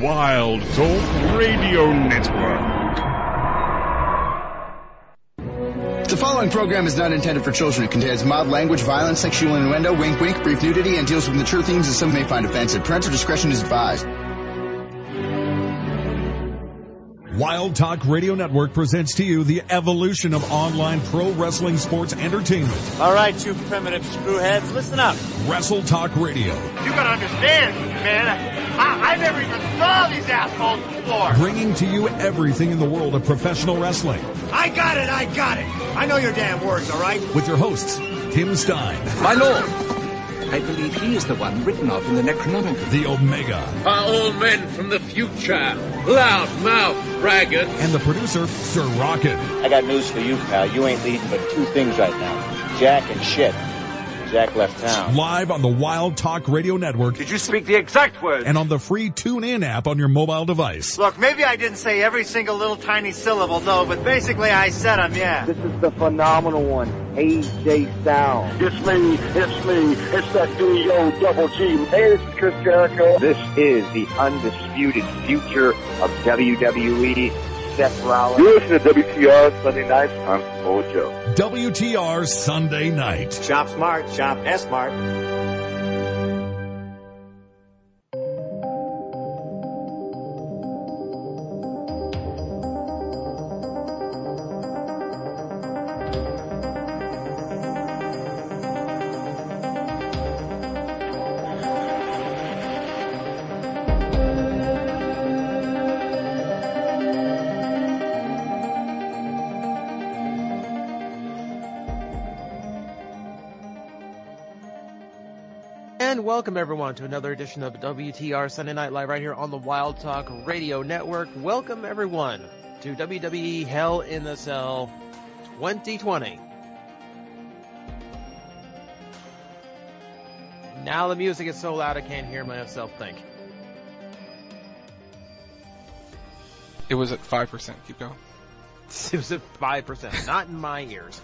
Wild Talk Radio Network. The following program is not intended for children. It contains mild language, violence, sexual innuendo, wink wink, brief nudity, and deals with mature themes that some may find offensive. Parental discretion is advised. Wild Talk Radio Network presents to you the evolution of online pro wrestling sports entertainment. All right, you primitive screwheads, listen up. Wrestle Talk Radio. You gotta understand, man, I never even saw these assholes before. Bringing to you everything in the world of professional wrestling. I got it. I know your damn words, all right? With your hosts, Tim Stein. My lord, I believe he is the one written of in the Necronomicon. The Omega. Are all men from the future, loud-mouthed braggart. And the producer, Sir Rockin'. I got news for you, pal. You ain't leading but two things right now. Jack and shit. Jack left town. Live on the Wild Talk Radio Network. Did you speak the exact words? And on the free TuneIn app on your mobile device. Look, maybe I didn't say every single little tiny syllable, no, but basically I said them, yeah. This is the phenomenal one, AJ Styles. It's me, it's that D-O-double-G. Hey, this is Chris Jericho. This is the undisputed future of WWE, Seth Rollins. You listen to WTR Sunday night. I'm Samoa Joe. WTR Sunday night. Shop smart, shop S-smart. Welcome everyone to another edition of WTR Sunday Night Live right here on the Wild Talk Radio Network. Welcome everyone to WWE Hell in the Cell 2020. Now the music is so loud I can't hear myself think. It was at 5%. Keep going. It was at 5%, not in my ears.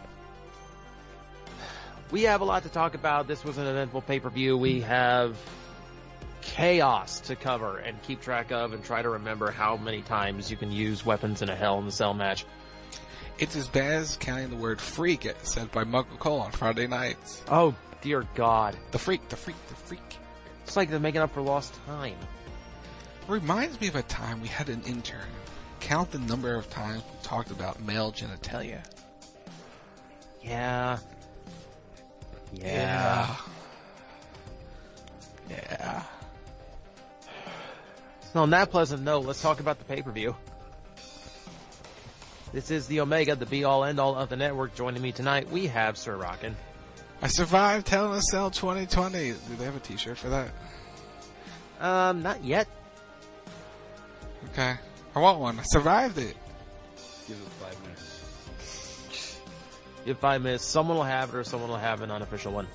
We have a lot to talk about. This was an eventful pay-per-view. We have chaos to cover and keep track of and try to remember how many times you can use weapons in a Hell in the Cell match. It's as bad as counting the word freak said by Michael Cole on Friday nights. Oh, dear God. The freak. It's like they're making up for lost time. It reminds me of a time we had an intern count the number of times we talked about male genitalia. Yeah. So on that pleasant note, let's talk about the pay-per-view. This is the Omega, the be-all, end-all of the network. Joining me tonight, we have Sir Rockin'. I survived Hell in a Cell 2020. Do they have a t-shirt for that? Not yet. Okay. I want one. I survived it. Give it 5 minutes. If I miss, someone will have it or someone will have an unofficial one.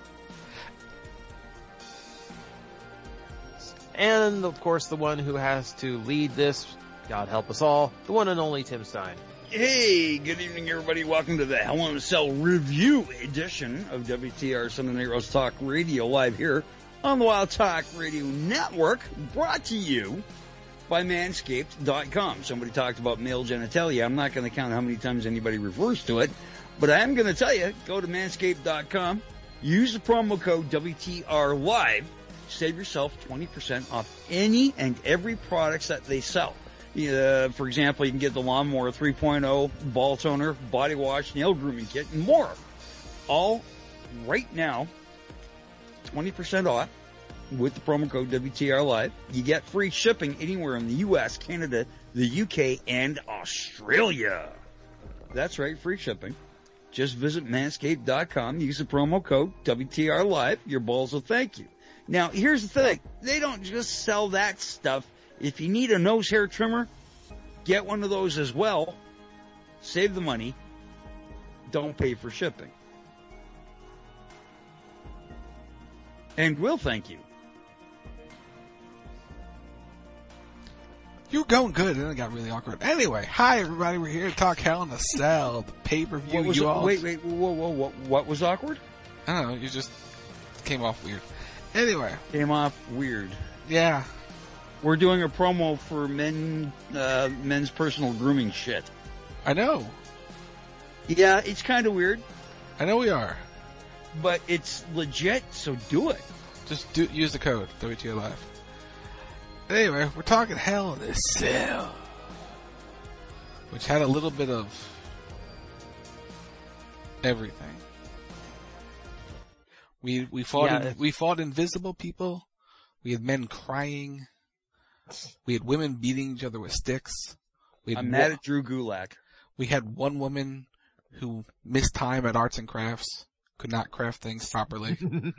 And, of course, the one who has to lead this, God help us all, the one and only Tim Stein. Hey, good evening, everybody. Welcome to the Hell in a Cell review edition of WTR Sunday Night Rose Talk Radio live here on the Wild Talk Radio Network, brought to you by Manscaped.com. Somebody talked about male genitalia. I'm not going to count how many times anybody refers to it, but I am going to tell you, go to Manscaped.com, use the promo code WTR Live, save yourself 20% off any and every products that they sell. For example, you can get the Lawnmower 3.0, ball toner, body wash, nail grooming kit, and more. All right now, 20% off with the promo code WTR Live. You get free shipping anywhere in the U.S., Canada, the UK, and Australia. That's right, free shipping. Just visit Manscaped.com, use the promo code WTR Live. Your balls will thank you. Now, here's the thing. They don't just sell that stuff. If you need a nose hair trimmer, get one of those as well. Save the money. Don't pay for shipping. And we'll thank you. You were going good, and then it got really awkward. Anyway, hi everybody, we're here to talk Hell in a Cell, the pay-per-view. Wait, whoa, what was awkward? I don't know, you just came off weird. Anyway. Came off weird. Yeah. We're doing a promo for men's personal grooming shit. I know. Yeah, it's kind of weird. I know we are. But it's legit, so do it. Just use the code, WTO Live. Anyway, we're talking Hell in a Cell, which had a little bit of everything. We fought invisible people. We had men crying. We had women beating each other with sticks. I'm mad at Drew Gulak. We had one woman who missed time at arts and crafts, could not craft things properly.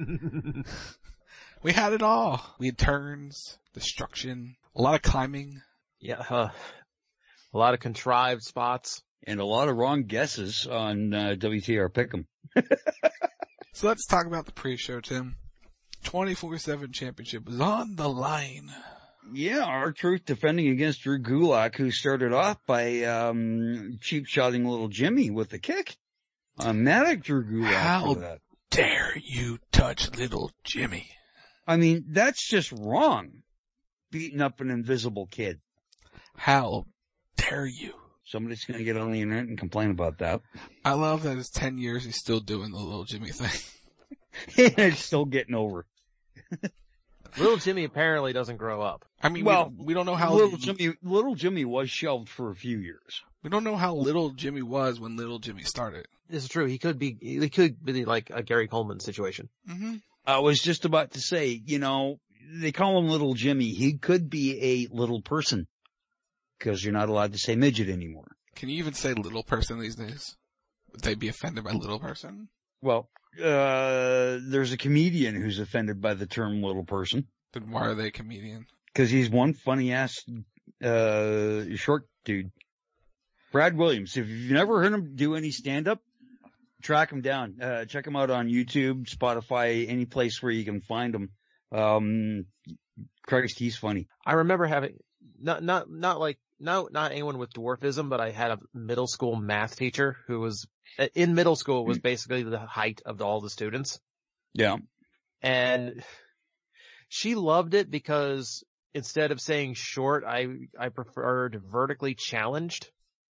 We had it all. We had turns, destruction, a lot of climbing. Yeah, a lot of contrived spots. And a lot of wrong guesses on WTR Pick'em. So let's talk about the pre-show, Tim. 24/7 championship was on the line. Yeah, R-Truth defending against Drew Gulak, who started off by cheap-shotting little Jimmy with a kick. I'm mad at Drew Gulak for that. How dare you touch little Jimmy? I mean, that's just wrong. Beating up an invisible kid. How dare you? Somebody's going to get on the internet and complain about that. I love that it's 10 years he's still doing the little Jimmy thing. It's still getting over. Little Jimmy apparently doesn't grow up. I mean, we don't know how little Jimmy was shelved for a few years. We don't know how little Jimmy was when little Jimmy started. This is true. He could be like a Gary Coleman situation. Mm-hmm. I was just about to say, they call him little Jimmy. He could be a little person because you're not allowed to say midget anymore. Can you even say little person these days? Would they be offended by little person? Well, there's a comedian who's offended by the term little person. Then why are they a comedian? Because he's one funny ass, short dude. Brad Williams. If you've never heard him do any stand up, track him down. Check him out on YouTube, Spotify, any place where you can find him. Christ, he's funny. I remember having, not anyone with dwarfism, but I had a middle school math teacher who was, in middle school, was basically the height of all the students. Yeah. And she loved it because instead of saying short, I preferred vertically challenged.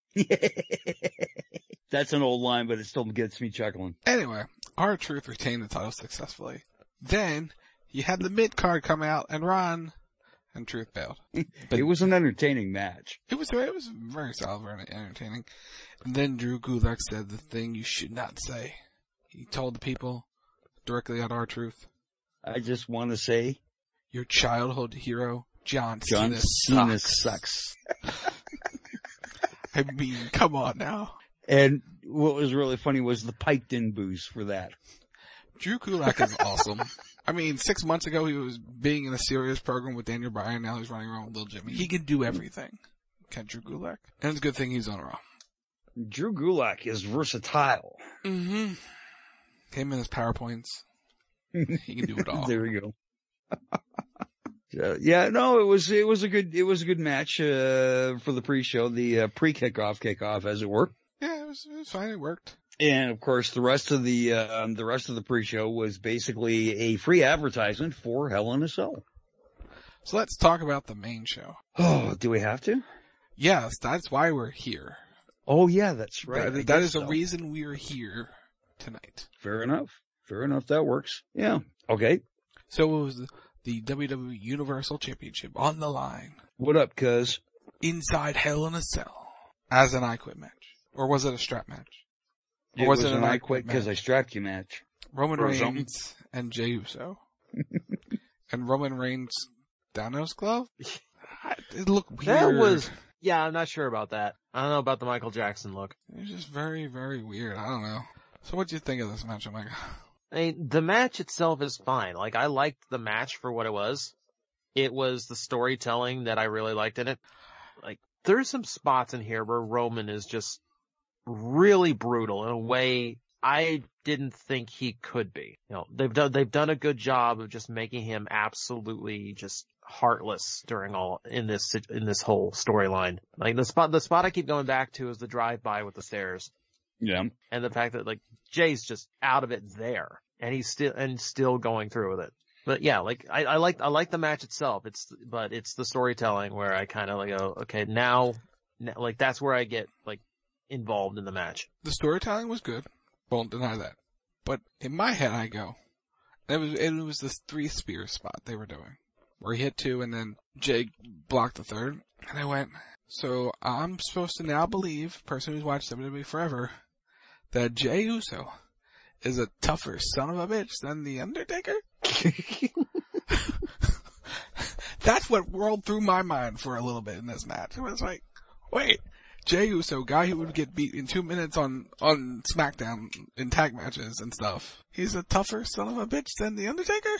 That's an old line, but it still gets me chuckling. Anyway, R-Truth retained the title successfully. Then, you had the mid-card come out and run, and Truth bailed. But it was an entertaining match. It was very solid, very entertaining. And then Drew Gulak said the thing you should not say. He told the people directly at R-Truth. I just want to say, your childhood hero, John Cena sucks. I mean, come on now. And what was really funny was the piped in boos for that. Drew Gulak is awesome. I mean, 6 months ago he was being in a serious program with Daniel Bryan. Now he's running around with Little Jimmy. He can do everything. Can Drew Gulak? And it's a good thing he's on Raw. Drew Gulak is versatile. Mm-hmm. Him and his PowerPoints. He can do it all. There we go. It was a good match, for the pre-show, the pre-kickoff, as it were. Yeah, it was fine. It worked. And of course, the rest of the pre-show was basically a free advertisement for Hell in a Cell. So let's talk about the main show. Oh, do we have to? Yes, that's why we're here. Oh yeah, that's right. That is the reason we're here tonight. Fair enough. That works. Yeah. Okay. So it was the WWE Universal Championship on the line. What up, cuz? Inside Hell in a Cell. As an I Quit match. Or was it a strap match? Or was it an I Quit because I strapped you match? Roman Reigns and Jey Uso. And Roman Reigns Thanos glove? It looked weird. I'm not sure about that. I don't know about the Michael Jackson look. It was just very, very weird. I don't know. So what do you think of this match, Omega? I mean, the match itself is fine. Like, I liked the match for what it was. It was the storytelling that I really liked in it. Like, there's some spots in here where Roman is just really brutal in a way I didn't think he could be. They've done a good job of just making him absolutely just heartless in this whole storyline. Like, the spot I keep going back to is the drive-by with the stairs. Yeah. And the fact that, like, Jay's just out of it there. And he's still going through with it. But yeah, like, I like the match itself. But it's the storytelling where I kind of like go, okay, now, like, that's where I get, like, involved in the match. The storytelling was good. Won't deny that. But in my head, I go, it was this 3 spear spot they were doing, where he hit 2 and then Jay blocked the 3rd. And I went, so I'm supposed to now believe, person who's watched WWE forever, that Jey Uso is a tougher son of a bitch than The Undertaker? That's what rolled through my mind for a little bit in this match. It was like, wait, Jey Uso, guy who would get beat in 2 minutes on SmackDown in tag matches and stuff, he's a tougher son of a bitch than The Undertaker?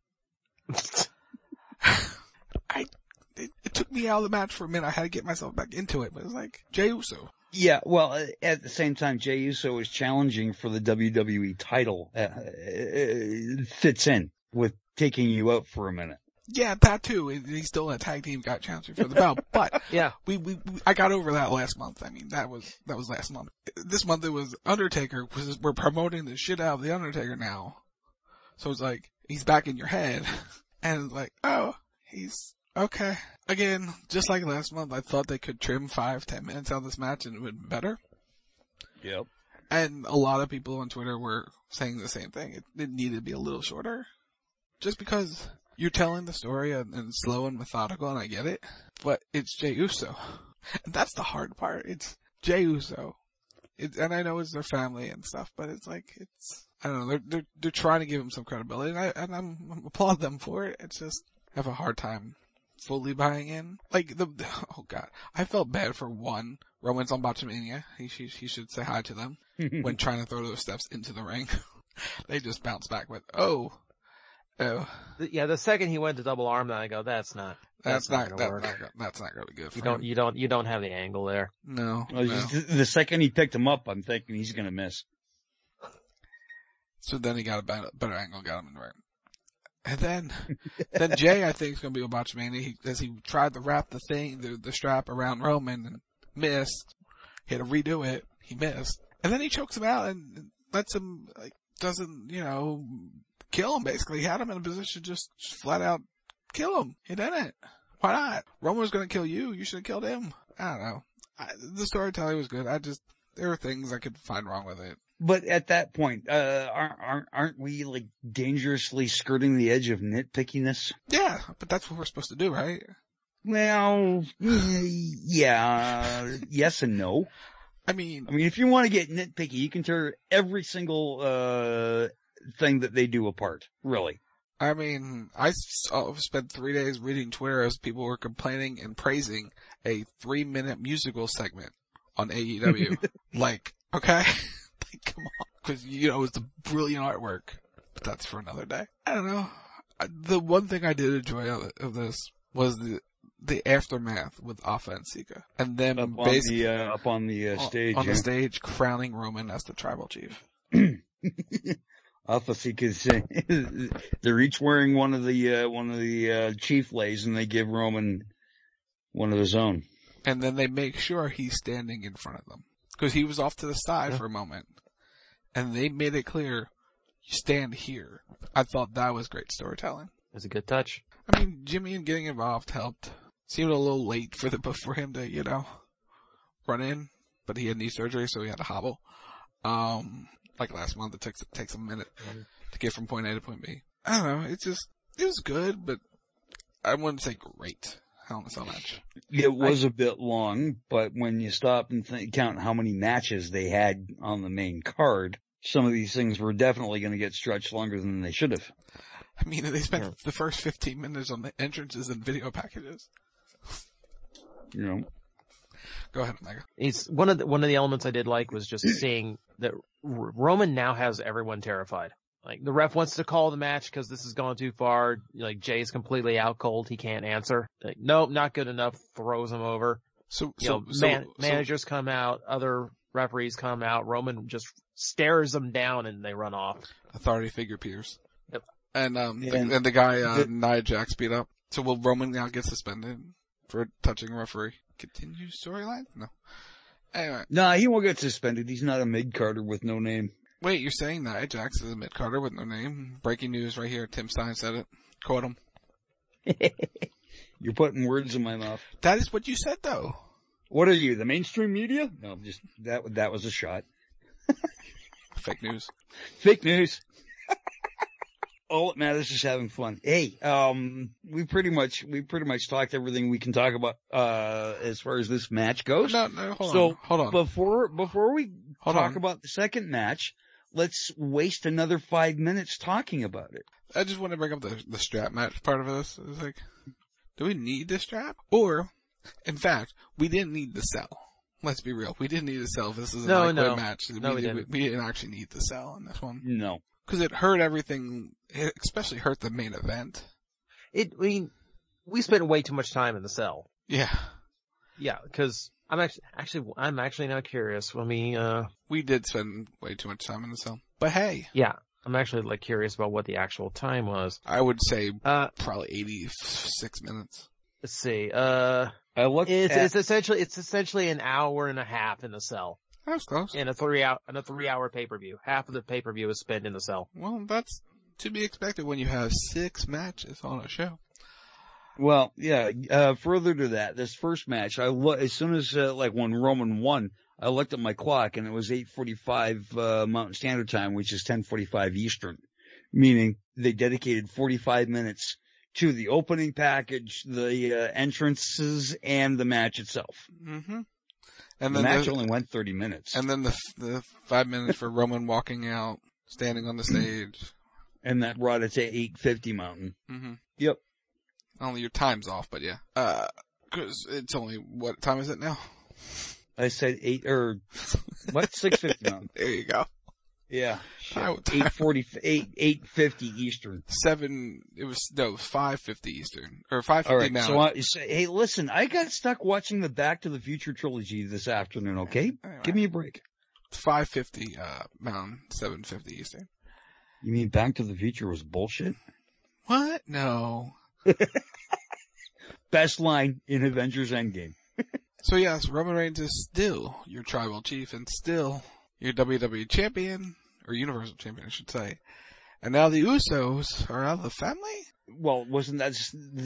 It took me out of the match for a minute. I had to get myself back into it, but it was like, Jey Uso. Yeah, well, at the same time, Jey Uso is challenging for the WWE title. It fits in with taking you out for a minute. Yeah, that too. He's still a tag team guy challenging for the belt, but yeah, I got over that last month. I mean, that was last month. This month it was Undertaker. We're promoting the shit out of the Undertaker now, so it's like he's back in your head, and it's like, oh, he's okay. Again, just like last month, I thought they could trim 5-10 minutes out of this match and it would be better. Yep. And a lot of people on Twitter were saying the same thing. It needed to be a little shorter, just because you're telling the story and slow and methodical, and I get it, but it's Jey Uso. And that's the hard part. It's Jey Uso. And I know it's their family and stuff, but it's like, I don't know, they're trying to give him some credibility, and I'm applaud them for it. It's just, I have a hard time fully buying in. Like, oh god, I felt bad for one. Roman's on Botchamania. He should say hi to them when trying to throw those steps into the ring. They just bounce back with, oh. Yeah, the second he went to double arm, then I go, that's not gonna work. That's not gonna be good for him. You don't have the angle there. No. The second he picked him up, I'm thinking he's gonna miss. So then he got a better angle, got him in the ring. And then Jay, I think, is going to be a Botchamania. As he tried to wrap the strap around Roman and missed. He had to redo it. He missed. And then he chokes him out and lets him, like, doesn't, kill him basically. He had him in a position to just flat out kill him. He didn't. Why not? Roman was going to kill you. You should have killed him. I don't know. The storytelling was good. There were things I could find wrong with it. But at that point, aren't we like dangerously skirting the edge of nitpickiness? Yeah, but that's what we're supposed to do, right? Well, yeah, yes and no. I mean, if you want to get nitpicky, you can tear every single, thing that they do apart, really. I mean, I spent 3 days reading Twitter as people were complaining and praising a 3-minute musical segment on AEW. Like, okay? Come on. Because, it's a brilliant artwork. But that's for another day. I don't know. The one thing I did enjoy of this was the aftermath with Alpha and Sika. And then up on the stage. On the stage, crowning Roman as the tribal chief. Alpha Sika's, they're each wearing one of the chief lays, and they give Roman one of his own. And then they make sure he's standing in front of them. Because he was off to the side for a moment. And they made it clear, you stand here. I thought that was great storytelling. It was a good touch. I mean, Jimmy and getting involved helped. Seemed a little late for him to, run in. But he had knee surgery, so he had to hobble. Like last month, it takes a minute to get from point A to point B. I don't know, it was good, but I wouldn't say great. Hell in a Cell match. It was a bit long, but when you stop and count how many matches they had on the main card, some of these things were definitely going to get stretched longer than they should have. I mean, they spent the first 15 minutes on the entrances and video packages. Go ahead, Omega. It's one of the elements I did like was just seeing that Roman now has everyone terrified. Like, the ref wants to call the match because this has gone too far. Like, Jay's completely out cold. He can't answer. Like, nope, not good enough. Throws him over. Managers come out. Other referees come out. Roman just stares them down and they run off. Authority figure appears. Yep. And the guy, Nia Jax beat up. So will Roman now get suspended for touching a referee? Continue storyline? No. Anyway. Nah, he won't get suspended. He's not a mid-carder with no name. Wait, you're saying Nia Jax is a mid-carder with no name? Breaking news right here. Tim Stein said it. Quote him. You're putting words in my mouth. That is what you said, though. What are you, the mainstream media? No, just that was a shot. Fake news. Fake news. All that matters is having fun. Hey, we pretty much talked everything we can talk about, as far as this match goes. No, hold on. Before we talk about the second match, let's waste another 5 minutes talking about it. I just want to bring up the strap match part of this. It's like, do we need the strap? Or, in fact, we didn't need the cell. Let's be real. We didn't need the cell. This is a lightweight match. No, we didn't actually need the cell in this one. No. Because it hurt everything. It especially hurt the main event. We spent way too much time in the cell. Yeah. Yeah, because I'm actually now curious. We did spend way too much time in the cell. But hey. Yeah. I'm actually curious about what the actual time was. I would say probably 86 minutes. Let's see. It's essentially an hour and a half in the cell. That's close. And a 3-hour pay-per-view. Half of the pay-per-view is spent in the cell. Well, that's to be expected when you have 6 matches on a show. Well, yeah, further to that, this first match, as soon as, when Roman won, I looked at my clock and it was 8:45, Mountain Standard Time, which is 10:45 Eastern. Meaning they dedicated 45 minutes to the opening package, the, entrances, and the match itself. Mm-hmm. And the match only went 30 minutes. And then the 5 minutes for Roman walking out, standing on the stage. And that brought it to 8:50 Mountain. Mm-hmm. Yep. Only your time's off, but yeah. 'Cause it's only, what time is it now? I said 6:50 Mountain. There you go. Yeah. 8:50 Eastern. 5:50 Eastern. Or 5:50 Mountain. So hey, listen, I got stuck watching the Back to the Future trilogy this afternoon, okay? Right. Give me a break. 5:50, Mountain, 7:50 Eastern. You mean Back to the Future was bullshit? What? No. Best line in Avengers Endgame. So yes, Roman Reigns is still your tribal chief and still your WWE champion, or Universal champion, I should say. And now the Usos are out of the family? Well, wasn't that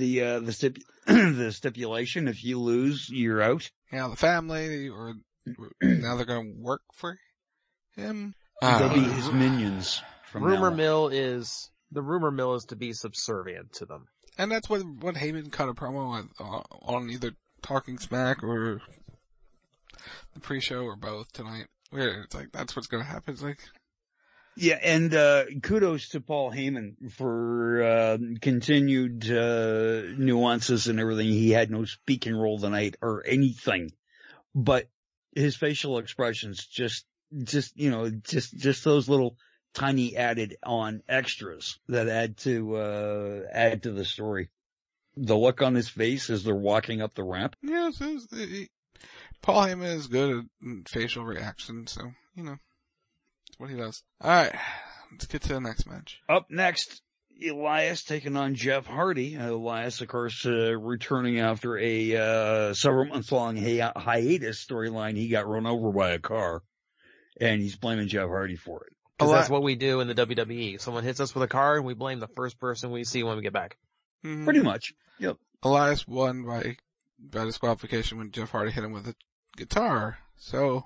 the stipulation? If you lose, you're out? Yeah, the family, or now they're gonna work for him? They'll be his minions from the rumor mill is to be subservient to them. And that's what Heyman cut a promo on either Talking Smack or the pre-show or both tonight. Where it's like, that's what's gonna happen. It's like, yeah, and kudos to Paul Heyman for continued nuances and everything. He had no speaking role tonight or anything, but his facial expressions just those little tiny added on extras that add to the story. The look on his face as they're walking up the ramp. Yes, Paul Heyman is good at facial reactions, so, that's what he does. Alright, let's get to the next match. Up next, Elias taking on Jeff Hardy. Elias, of course, returning after a several months long hiatus storyline. He got run over by a car, and he's blaming Jeff Hardy for it. Because that's what we do in the WWE. Someone hits us with a car, and we blame the first person we see when we get back. Mm-hmm. Pretty much. Yep. Elias won by disqualification when Jeff Hardy hit him with a guitar. So.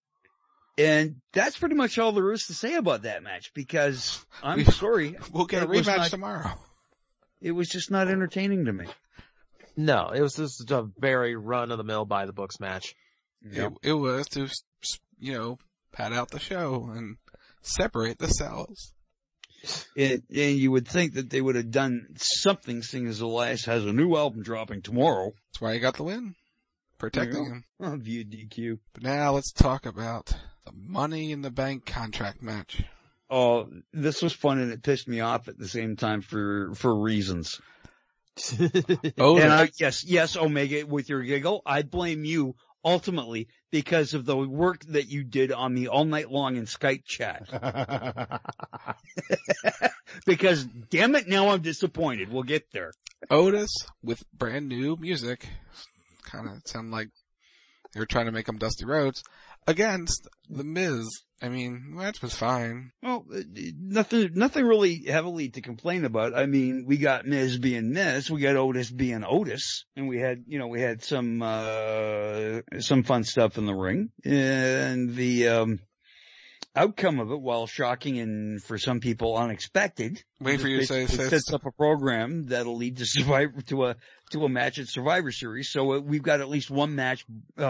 And that's pretty much all there is to say about that match, because I'm sorry. We'll get a rematch tomorrow. It was just not entertaining to me. No, it was just a very run-of-the-mill by-the-books match. Yep. It was to, pad out the show and separate the cells. And you would think that they would have done something, seeing as Elias has a new album dropping tomorrow. That's why he got the win. Protecting him. Via DQ. But now let's talk about the Money in the Bank contract match. Oh, this was fun and it pissed me off at the same time for reasons. Yes, Omega, with your giggle, I blame you ultimately because of the work that you did on me all night long in Skype chat. Because, damn it, now I'm disappointed. We'll get there. Otis with brand new music. Kind of sound like They were trying to make him Dusty Rhodes against The Miz. I mean, the match was fine. Well, nothing really heavily to complain about. I mean, we got Miz being Miz, we got Otis being Otis, and we had some fun stuff in the ring, and the outcome of it, while shocking and for some people unexpected, wait for you to say it sets up a program that'll lead to a match at Survivor Series. So we've got at least one match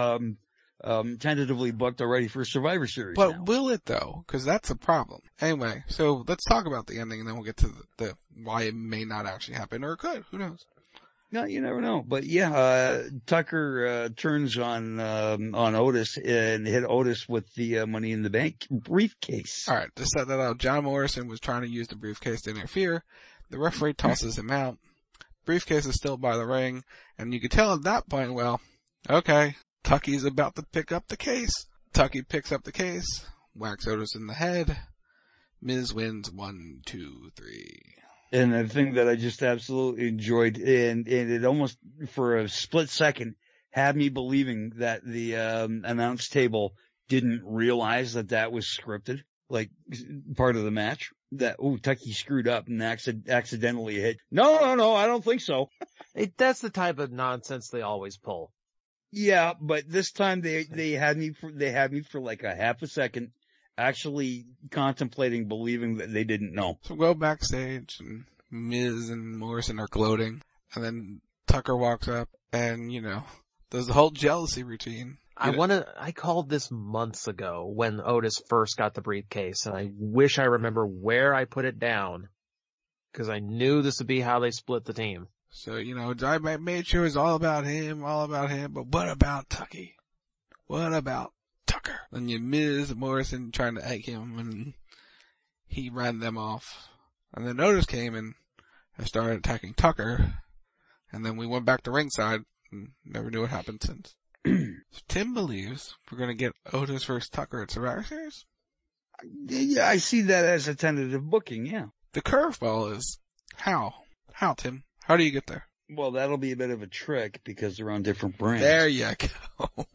tentatively booked already for Survivor Series. But now. Will it though? Because that's a problem. Anyway, so let's talk about the ending, and then we'll get to the why it may not actually happen, or it could. Who knows? No, you never know. But yeah, Tucker turns on Otis and hit Otis with the Money in the Bank briefcase. All right, to set that out, John Morrison was trying to use the briefcase to interfere. The referee tosses him out. Briefcase is still by the ring, and you could tell at that point, well, okay, Tucky's about to pick up the case. Tucky picks up the case, whacks Otis in the head. Miz wins 1, 2, 3. And the thing that I just absolutely enjoyed, and it almost for a split second had me believing that the announce table didn't realize that was scripted, like part of the match. That Tucky screwed up and accidentally hit. No, I don't think so. That's the type of nonsense they always pull. Yeah, but this time they had me for like a half a second, actually contemplating believing that they didn't know. So go backstage, and Miz and Morrison are gloating, and then Tucker walks up, and there's the whole jealousy routine. I called this months ago when Otis first got the briefcase, and I wish I remember where I put it down, because I knew this would be how they split the team. So, I made sure it was all about him, but what about Tucky? What about Tucker? Then you Miz and Morrison trying to egg him, and he ran them off. And then Otis came and started attacking Tucker, and then we went back to ringside and never knew what happened since. So Tim believes we're going to get Otis versus Tucker at Survivor Series? Yeah, I see that as a tentative booking, yeah. The curveball is how? How, Tim? How do you get there? Well, that'll be a bit of a trick because they're on different brands. There you go.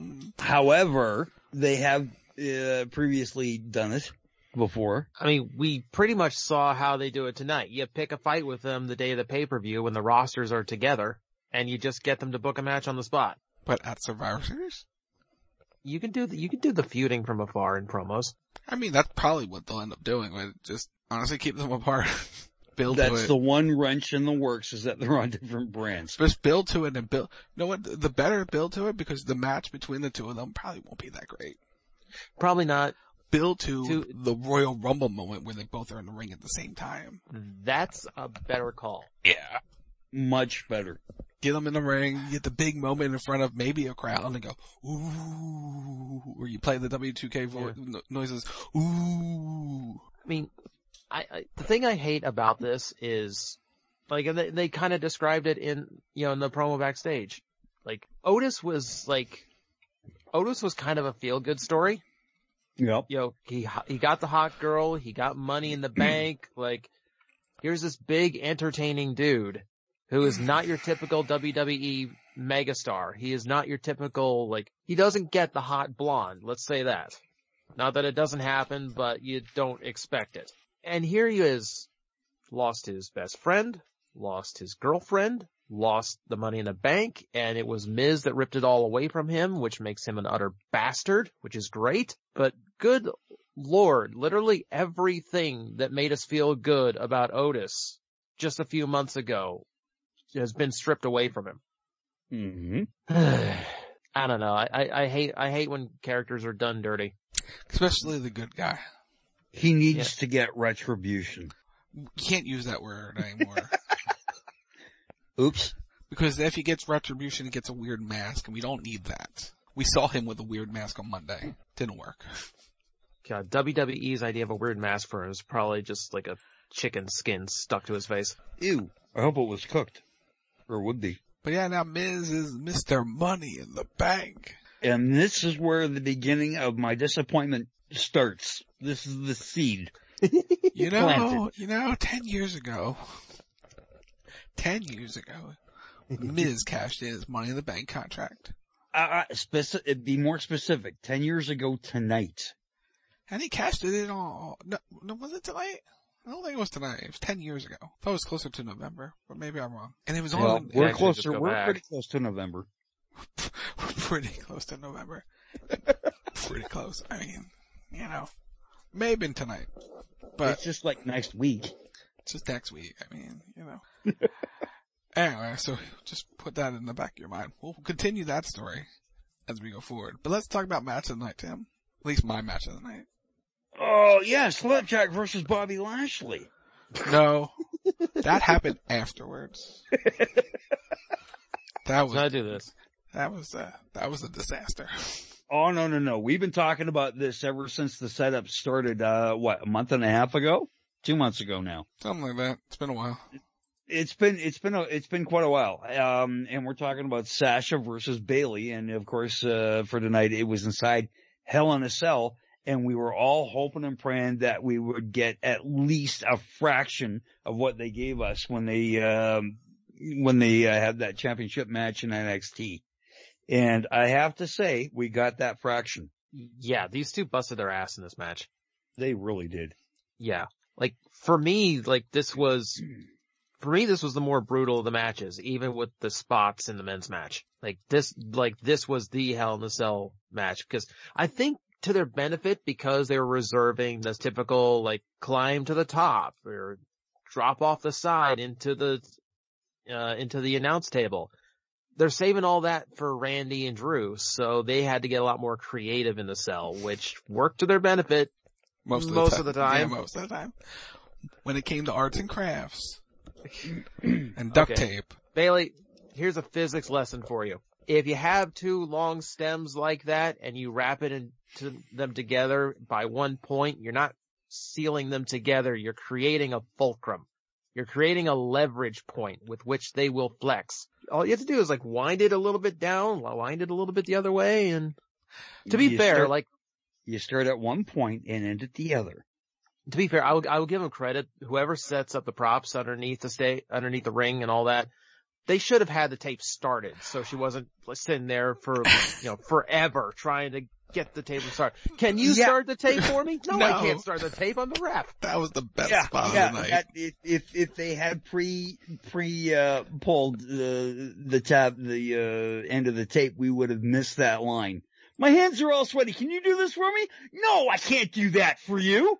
However, they have previously done it before. I mean, we pretty much saw how they do it tonight. You pick a fight with them the day of the pay-per-view when the rosters are together, and you just get them to book a match on the spot. But at Survivor Series? You can do the feuding from afar in promos. I mean, that's probably what they'll end up doing. Right? Just honestly keep them apart. That's the one wrench in the works, is that they're on different brands. Just build to it and build. You know what? The better build to it, because the match between the two of them probably won't be that great. Probably not. Build to the Royal Rumble moment where they both are in the ring at the same time. That's a better call. Yeah. Much better. Get them in the ring, get the big moment in front of maybe a crowd, and go, ooh, or you play the W2K noises, ooh. I mean, the thing I hate about this is, like, they kind of described it in the promo backstage. Like, Otis was kind of a feel-good story. Yep. He got the hot girl, he got Money in the Bank, like, here's this big entertaining dude who is not your typical WWE megastar. He is not your typical, he doesn't get the hot blonde, let's say that. Not that it doesn't happen, but you don't expect it. And here he is, lost his best friend, lost his girlfriend, lost the Money in the Bank, and it was Miz that ripped it all away from him, which makes him an utter bastard, which is great. But good Lord, literally everything that made us feel good about Otis just a few months ago has been stripped away from him. Mm-hmm. I don't know. I hate when characters are done dirty. Especially the good guy. He needs to get retribution. You can't use that word anymore. Oops. Because if he gets retribution, he gets a weird mask, and we don't need that. We saw him with a weird mask on Monday. Didn't work. God, WWE's idea of a weird mask for him is probably just like a chicken skin stuck to his face. Ew. I hope it was cooked. Or would be. But yeah, now Miz is Mr. Money in the Bank. And this is where the beginning of my disappointment starts. This is the seed. 10 years ago, Miz cashed in his Money in the Bank contract. Be more specific. 10 years ago tonight. And he cashed it in all. No, was it tonight? I don't think it was tonight. It was 10 years ago. I thought it was closer to November, but maybe I'm wrong. And it was on. We're closer. We're pretty close to November. We're pretty close to November. Pretty close. I mean, you know, may have been tonight, but it's just like next week. It's just next week. I mean, you know. Anyway, so just put that in the back of your mind. We'll continue that story as we go forward. But let's talk about match of the night, Tim. At least my match of the night. Oh, yeah, Slapjack versus Bobby Lashley. No, that happened afterwards. I do this. That was a disaster. Oh, no. We've been talking about this ever since the setup started, a month and a half ago? 2 months ago now. Something like that. It's been a while. It's been quite a while. And we're talking about Sasha versus Bayley. And of course, for tonight, it was inside Hell in a Cell. And we were all hoping and praying that we would get at least a fraction of what they gave us when they had that championship match in NXT. And I have to say, we got that fraction. Yeah, these two busted their ass in this match. They really did. Yeah. Like, for me, this was the more brutal of the matches, even with the spots in the men's match. This was the Hell in a Cell match, because I think to their benefit, because they were reserving this typical, climb to the top or drop off the side into the announce table. They're saving all that for Randy and Drew, so they had to get a lot more creative in the cell, which worked to their benefit most of the time. Yeah, most of the time. When it came to arts and crafts and duct tape. Bayley, here's a physics lesson for you. If you have two long stems like that and you wrap it into them together by one point, you're not sealing them together. You're creating a fulcrum. You're creating a leverage point with which they will flex. All you have to do is wind it a little bit down, wind it a little bit the other way, and to be fair, you start at one point and end at the other. To be fair, I will give them credit. Whoever sets up the props underneath the ring and all that, they should have had the tape started so she wasn't sitting there for forever trying to get the tape started. Can you start the tape for me? No, I can't start the tape. I'm the ref. That was the best spot of the night. If they had pulled the end of the tape, we would have missed that line. My hands are all sweaty. Can you do this for me? No, I can't do that for you.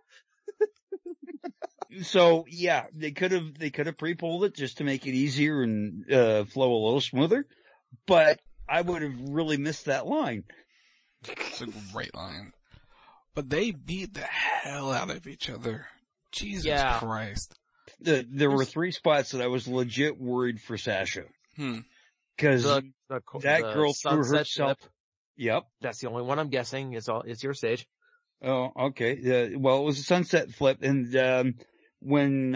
So yeah, they could have pre-pulled it just to make it easier and flow a little smoother. But I would have really missed that line. It's a great line. But they beat the hell out of each other. Jesus Christ. There were 3 spots that I was legit worried for Sasha. Cause that girl threw herself. Flip. Yep. That's the only one I'm guessing. It's your stage. Oh, okay. Well, it was a sunset flip, and when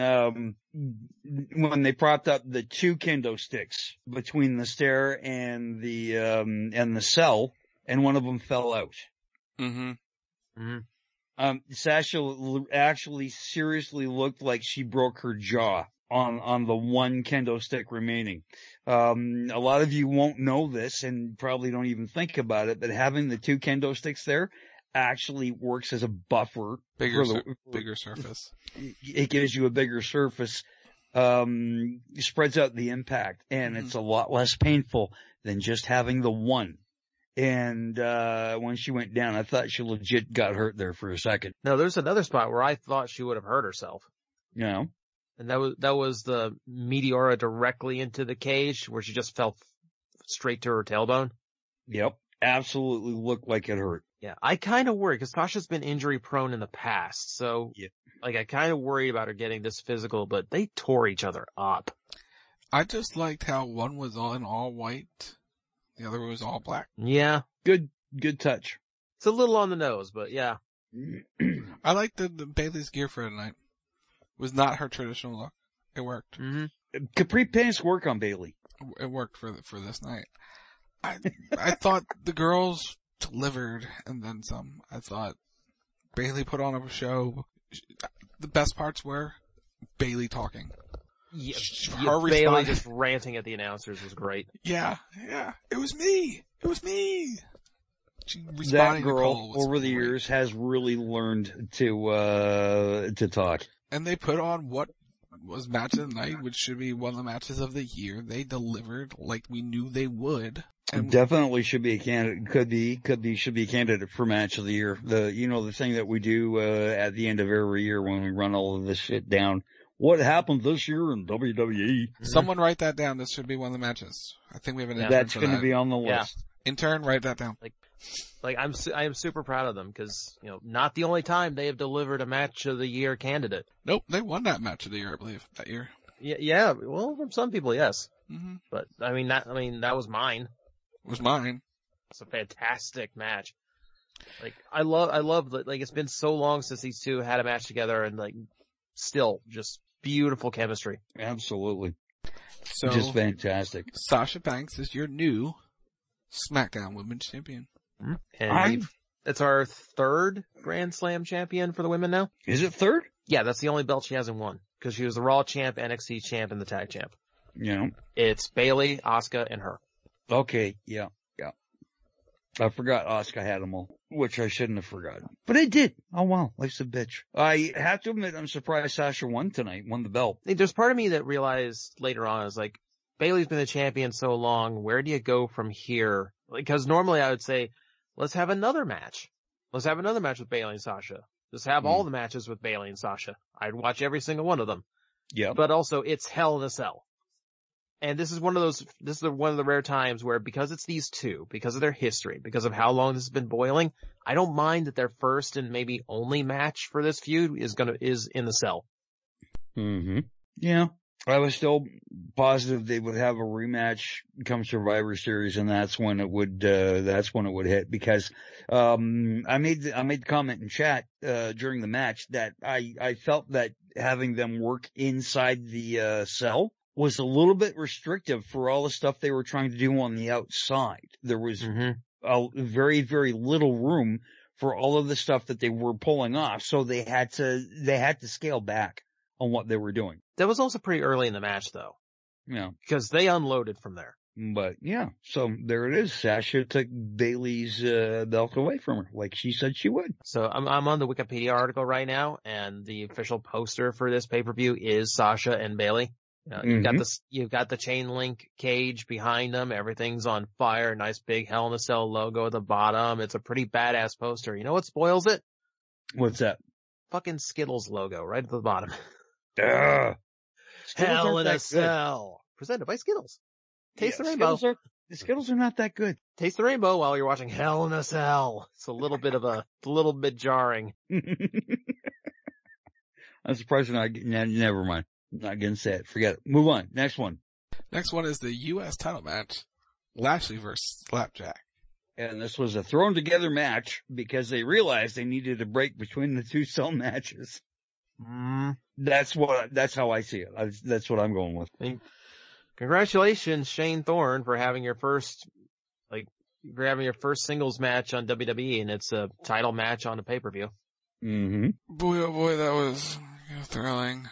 they propped up the 2 kendo sticks between the stair and the cell, and one of them fell out. Mm-hmm. Mm-hmm. Sasha actually seriously looked like she broke her jaw on the 1 kendo stick remaining. A lot of you won't know this and probably don't even think about it, but having the 2 kendo sticks there actually works as a buffer. Bigger surface. It gives you a bigger surface, spreads out the impact, and it's a lot less painful than just having the 1. And when she went down, I thought she legit got hurt there for a second. No, there's another spot where I thought she would have hurt herself. No. And that was the Meteora directly into the cage where she just fell straight to her tailbone. Yep. Absolutely looked like it hurt. Yeah. I kind of worry because Tasha's been injury prone in the past. So I kind of worry about her getting this physical, but they tore each other up. I just liked how one was all in all white. The other was all black. Yeah. Good touch. It's a little on the nose, but yeah. I liked the Bayley's gear for tonight. It was not her traditional look. It worked. Mm-hmm. Capri pants work on Bayley. It worked for this night. I thought the girls delivered and then some. I thought Bayley put on a show. The best parts were Bayley talking. Her Bayley just ranting at the announcers was great. Yeah, it was me. That girl over the years has really learned to talk. And they put on what was match of the night, which should be one of the matches of the year. They delivered like we knew they would. And definitely should be a candidate. Should be a candidate for match of the year. The thing that we do at the end of every year when we run all of this shit down. What happened this year in WWE? Someone write that down. This should be one of the matches. I think we have an intern that's for going that. to be on the list. Intern, write that down. I am super proud of them because, not the only time they have delivered a match of the year candidate. Nope, they won that match of the year, I believe, that year. Yeah, well, from some people, yes. Mm-hmm. But, that was mine. It was mine. It's a fantastic match. I love that, it's been so long since these two had a match together and, still just beautiful chemistry. Absolutely. So, just fantastic. Sasha Banks is your new SmackDown Women's Champion. And it's our third Grand Slam champion for the women now. Is it third? Yeah, that's the only belt she hasn't won. Because she was the Raw champ, NXT champ, and the tag champ. Yeah. It's Bayley, Asuka, and her. Okay, yeah. I forgot Asuka had them all, which I shouldn't have forgotten. But I did. Oh wow, life's a bitch. I have to admit, I'm surprised Sasha won the belt. There's part of me that realized later on, is Bayley's been the champion so long, where do you go from here? Because normally I would say, let's have another match. Let's have another match with Bayley and Sasha. Just have all the matches with Bayley and Sasha. I'd watch every single one of them. Yeah. But also, it's Hell in a Cell. And this is one of the rare times where, because it's these two, because of their history, because of how long this has been boiling, I don't mind that their first and maybe only match for this feud is in the Cell. Mm-hmm. Yeah. I was still positive they would have a rematch come Survivor Series, and that's when it would hit, because, I made the comment in chat, during the match that I felt that having them work inside the, Cell was a little bit restrictive for all the stuff they were trying to do on the outside. There was a very, very little room for all of the stuff that they were pulling off. So they had to scale back on what they were doing. That was also pretty early in the match though. Yeah. Because they unloaded from there. But yeah, so there it is. Sasha took Bayley's, belt away from her, like she said she would. So I'm on the Wikipedia article right now, and the official poster for this pay-per-view is Sasha and Bayley. You've got the chain link cage behind them. Everything's on fire. Nice big Hell in a Cell logo at the bottom. It's a pretty badass poster. You know what spoils it? What's that? Fucking Skittles logo right at the bottom. Hell in a Cell. Presented by Skittles. Taste the rainbow. The Skittles are not that good. Taste the rainbow while you're watching Hell in a Cell. It's a little bit jarring. I'm surprised we're not. Never mind. I'm not gonna say it. Forget it. Move on. Next one. Next one is the U.S. title match. Lashley versus Slapjack. And this was a thrown together match because they realized they needed a break between the two Cell matches. That's how I see it. That's what I'm going with. Congratulations, Shane Thorne, for having your first singles match on WWE, and it's a title match on a pay-per-view. Mm-hmm. Boy, oh boy, that was thrilling.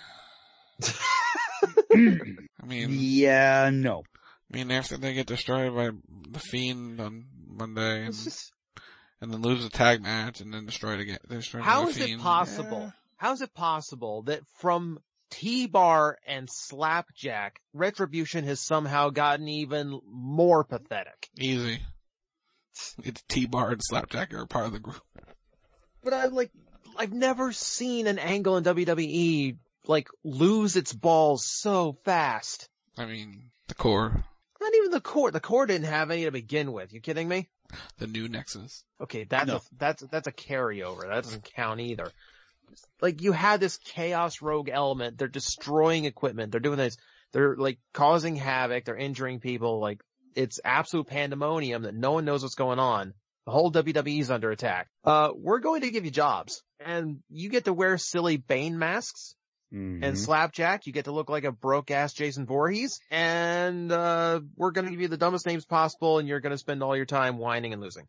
I mean, yeah, no. I mean, after they get destroyed by the Fiend on Monday, and then lose a tag match, and then destroyed again. How is it possible? Yeah. How is it possible that from T-Bar and Slapjack, Retribution has somehow gotten even more pathetic? Easy. It's T-Bar and Slapjack are a part of the group. But I've never seen an angle in WWE lose its balls so fast. I mean, the core. Not even the core. The core didn't have any to begin with. You kidding me? The new Nexus. Okay, that's a carryover. That doesn't count either. You had this Chaos Rogue element. They're destroying equipment. They're doing this. They're causing havoc. They're injuring people. It's absolute pandemonium that no one knows what's going on. The whole WWE's under attack. We're going to give you jobs, and you get to wear silly Bane masks. Mm-hmm. And Slapjack, you get to look like a broke-ass Jason Voorhees, and we're going to give you the dumbest names possible, and you're going to spend all your time whining and losing.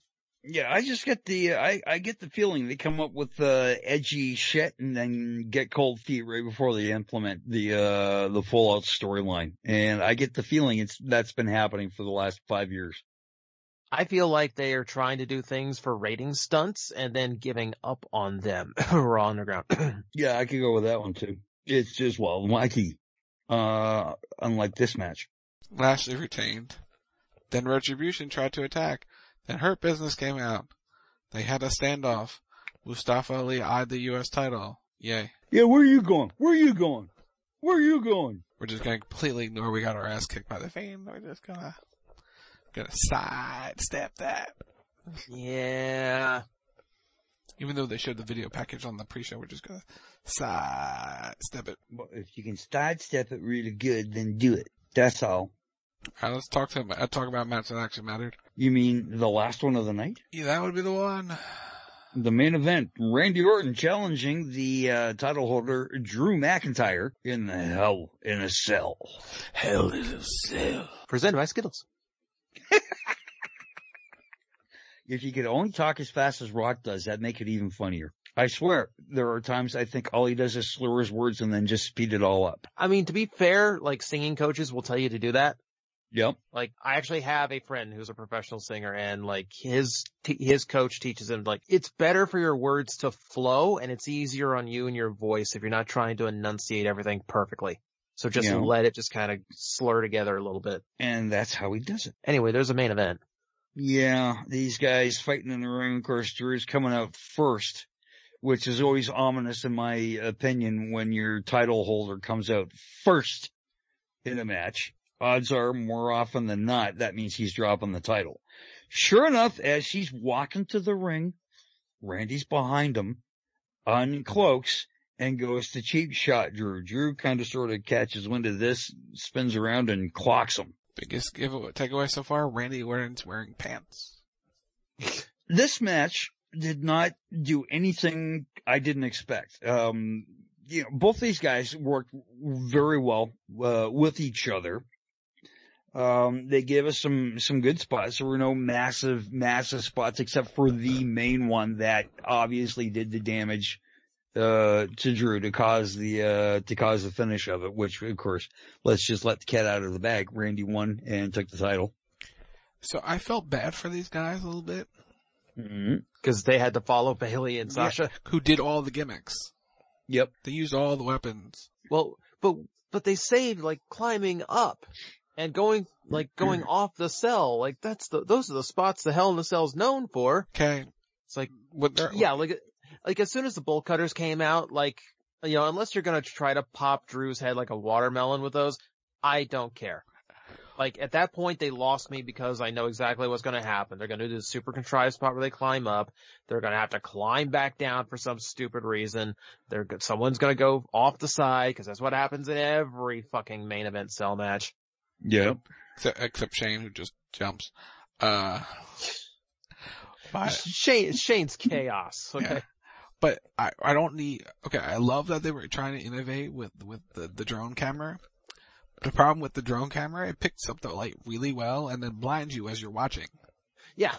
Yeah, I just get I get the feeling they come up with edgy shit and then get cold feet right before they implement the full out storyline. And I get the feeling that's been happening for the last 5 years. I feel like they are trying to do things for rating stunts and then giving up on them. Raw Underground. Yeah, I could go with that one too. It's just, well, wacky. Unlike this match. Lashley retained. Then Retribution tried to attack. Then Hurt Business came out. They had a standoff. Mustafa Ali eyed the U.S. title. Yay. Yeah, where are you going? Where are you going? Where are you going? We're just gonna completely ignore we got our ass kicked by the Fiend. We're just gonna sidestep that. Yeah. Even though they showed the video package on the pre-show, we're just gonna sidestep it. Well, if you can sidestep it really good, then do it. That's all. Alright, let's talk about a match that actually mattered. You mean the last one of the night? Yeah, that would be the one. The main event, Randy Orton challenging the title holder Drew McIntyre in the Hell in a Cell. Hell in a Cell. Presented by Skittles. If you could only talk as fast as Rock does, that'd make it even funnier. I swear, there are times I think all he does is slur his words and then just speed it all up. I mean, to be fair, like singing coaches will tell you to do that. Yep. Like, I actually have a friend who's a professional singer, and like his coach teaches him, like, it's better for your words to flow and it's easier on you and your voice if you're not trying to enunciate everything perfectly. So just let it just kind of slur together a little bit. And that's how he does it. Anyway, there's a main event. Yeah, these guys fighting in the ring. Of course, Drew's coming out first, which is always ominous in my opinion when your title holder comes out first in a match. Odds are, more often than not, that means he's dropping the title. Sure enough, as she's walking to the ring, Randy's behind him, uncloaks, and goes to cheap shot Drew. Drew kind of sort of catches wind of this, spins around, and clocks him. Biggest takeaway so far, Randy Orton's wearing pants. This match did not do anything I didn't expect. Both these guys worked very well, with each other. They gave us some good spots. There were no massive spots except for the main one that obviously did the damage, to Drew to cause the finish of it, which of course, let's just let the cat out of the bag. Randy won and took the title. So I felt bad for these guys a little bit. Cause they had to follow Bayley and Sasha. Who did all the gimmicks. Yep. They used all the weapons. Well, but they saved like climbing up and going off the cell. Like those are the spots the Hell in a Cell's known for. Okay. It's like, like as soon as the bolt cutters came out, like, unless you're gonna try to pop Drew's head like a watermelon with those, I don't care. Like, at that point, they lost me because I know exactly what's gonna happen. They're gonna do this super contrived spot where they climb up. They're gonna have to climb back down for some stupid reason. Someone's gonna go off the side, because that's what happens in every fucking main event cell match. Yep. Except Shane, who just jumps. Shane's chaos, okay? Yeah. But I don't need, I love that they were trying to innovate with the drone camera. The problem with the drone camera, it picks up the light really well and then blinds you as you're watching. Yeah.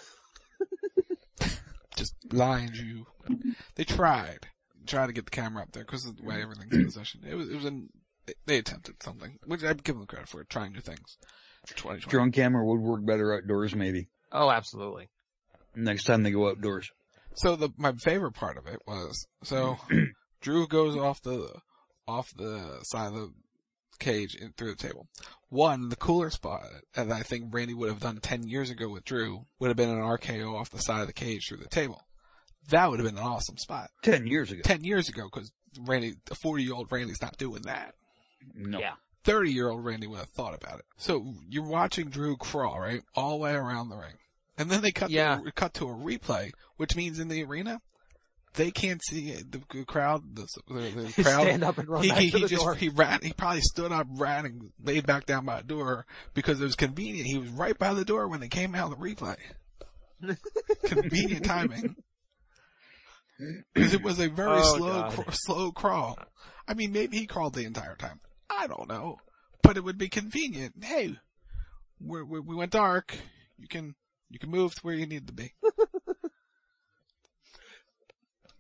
Just blinds you. They tried to get the camera up there because of the way everything's in position. They attempted something, which I'd give them credit for, trying new things. 2020. Drone camera would work better outdoors, maybe. Oh, absolutely. Next time they go outdoors. So my favorite part of it was, Drew goes off the side of the cage through the table. One, the cooler spot, and I think Randy would have done 10 years ago with Drew, would have been an RKO off the side of the cage through the table. That would have been an awesome spot. 10 years ago. 10 years ago, because Randy, the 40-year-old Randy's not doing that. No. Yeah. 30-year-old Randy would have thought about it. So you're watching Drew crawl, right? All the way around the ring. And then they cut to a replay, which means in the arena, they can't see the crowd. The crowd. Stand up and run back to the door. He ran. He probably stood up, ran, and laid back down by the door because it was convenient. He was right by the door when they came out of the replay. Convenient timing. Because it was a very slow crawl. I mean, maybe he crawled the entire time. I don't know, but it would be convenient. Hey, we went dark. You can move to where you need to be.